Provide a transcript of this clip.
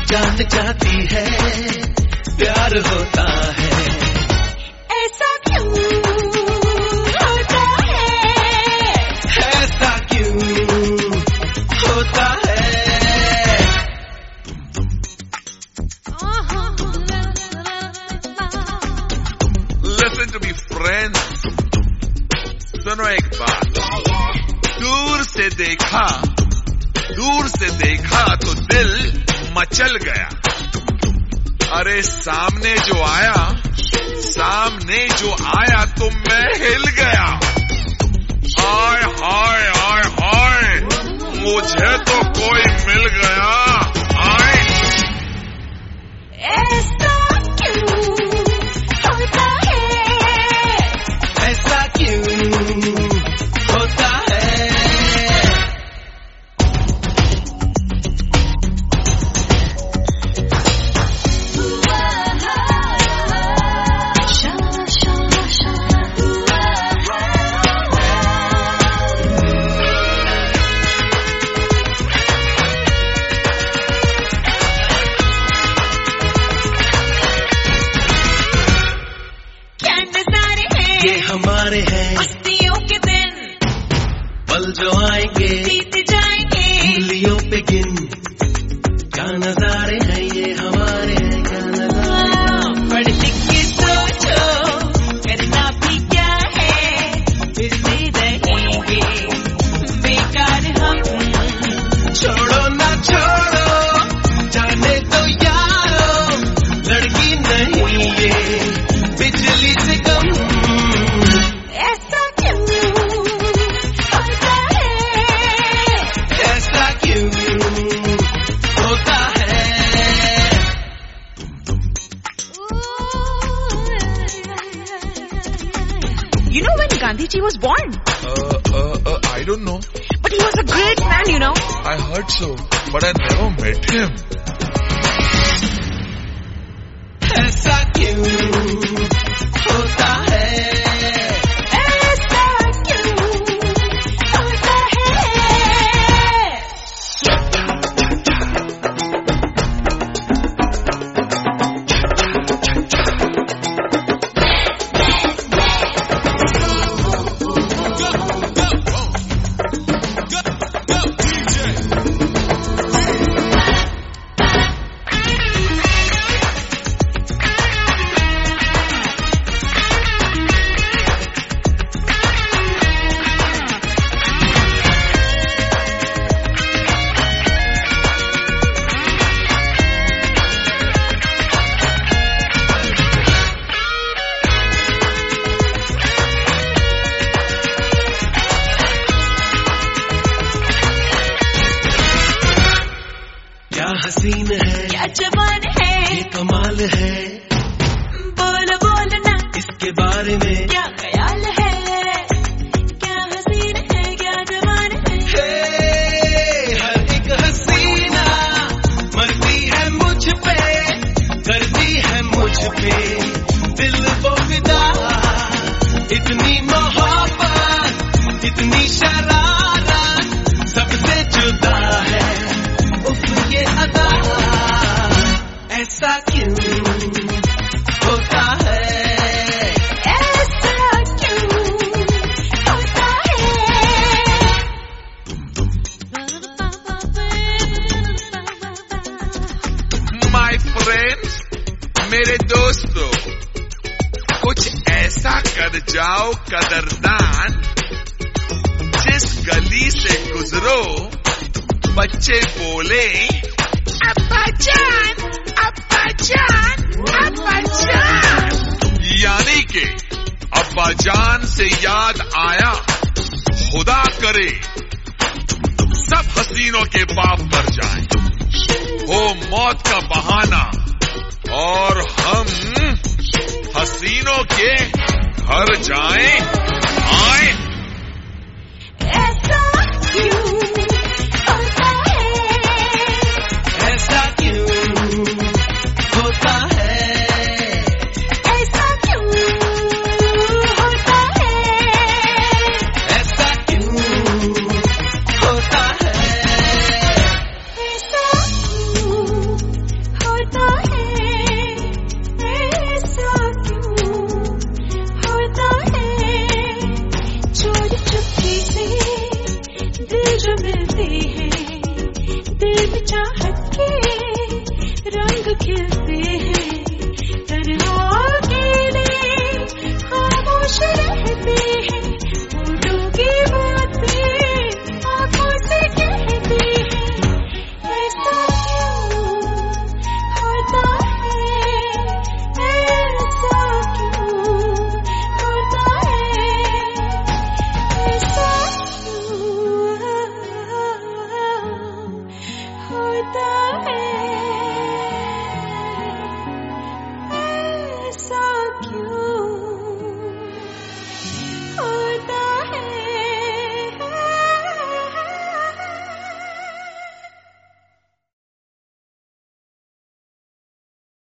जान जाती है प्यार होता है। ऐसा क्यों होता है, ऐसा क्यों होता है। Listen to me friends, सुनो एक बात। दूर से देखा तो दिल मचल गया। अरे सामने जो आया तो मैं हिल गया। हाय हाय हाय हाय, मुझे तो कोई मिल गया। हाय ऐसा क्यों होता है, ऐसा क्यों होता है। ये हमारे हैं मस्तियों के दिन, पल जो आएंगे बीत जाएंगे, उंगलियों पे गिन। क्या नजारे हैं ये हमारे हैं, क्या नजारे। पढ़ लिख के सोचो करना भी क्या है, फिर भी रहेंगे बेकार हम। छोड़ो ना छोड़ो, जाने दो यारो, लड़की नहीं ये बिजली से कम। ऐसा क्यों होता है, ऐसा क्यों होता है। You know when Gandhi ji was born? I don't know. But he was a great man, you know. I heard so, but I never met him. ऐसा क्यों होता है। ऐसा क्यों होता है। क्या हसीन है, क्या जवान है, ये कमाल है। बोल बोल ना इसके बारे में क्या ख्याल है, क्या हसीन है, क्या जवान है। हर एक हसीना मरती है मुझ पे, करती है मुझ पे दिल वो फिदा। इतनी मोहब्बत, इतनी शरारत, सबसे जुदा है उफ ये अदा। ऐसा क्यों होता है। ऐसा क्यों होता है। My friends, मेरे दोस्तों, कुछ ऐसा कर जाओ कदरदान, जिस गली से गुजरो बच्चे बोले अब्बा जान, अब्बा जान, अब्बा जान। यानी कि अब्बा जान से याद आया, खुदा करे सब हसीनों के बाप मर जाएं, हो मौत का बहाना, और हम हसीनों के घर जाएं। आए ऐसा क्यों होता है, ऐसा क्यों होता है। ऐसा क्यों होता है। ऐसा क्यों होता है। ऐसा क्यों लगता है